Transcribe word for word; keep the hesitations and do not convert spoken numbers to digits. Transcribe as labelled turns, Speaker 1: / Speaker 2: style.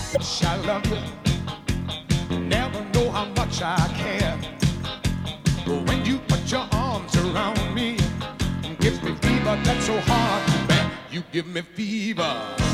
Speaker 1: I love you. Never know how much I care. But when you put your arms around me, it gives me fever that's so hard to bear. You give me fever.